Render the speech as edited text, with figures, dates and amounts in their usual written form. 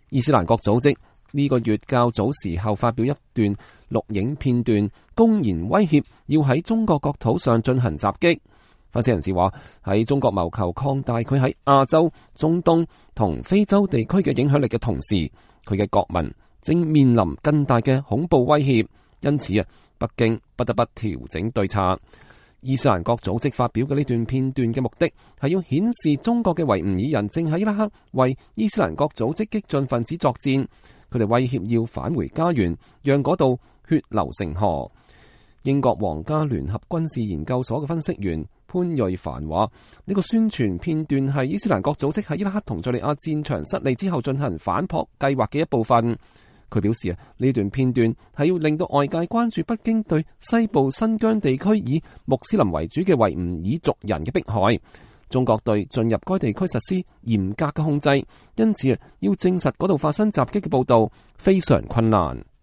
伊斯蘭國組織呢個月較早時候發表一段錄影片段，公然威脅要喺中國國土上進行襲擊。分析人士話，喺中國謀求擴大佢喺亞洲、中東同非洲地區嘅影響力嘅同時，佢嘅國民正面臨更大嘅恐怖威脅，因此北京不得不調整對策。伊斯蘭國組織發表嘅呢段片段嘅目的係要顯示中國嘅維吾爾人正喺伊拉克為伊斯蘭國組織激進分子作戰，佢哋威脅要返回家園，讓嗰度血流成河。英國皇家聯合軍事研究所嘅分析員潘瑞凡話：呢個宣傳片段係伊斯蘭國組織喺伊拉克同敘利亞戰場失利之後進行反撲計劃嘅一部分。佢表示呢段片段係要令到外界關注北京對西部新疆地區以穆斯林為主嘅維吾爾族人嘅迫害。中國對進入該地區實施嚴格嘅控制，因此要證實嗰度發生襲擊嘅報道非常困難。